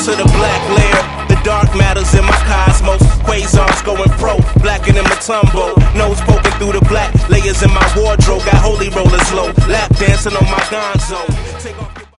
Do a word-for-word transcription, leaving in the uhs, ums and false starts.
to the black layer. The dark matters in my cosmos. Quasars going pro, blacker than Matumbo. Nose poking through the black layers in my wardrobe. Got holy rollers low, lap dancing on my gonzo. Take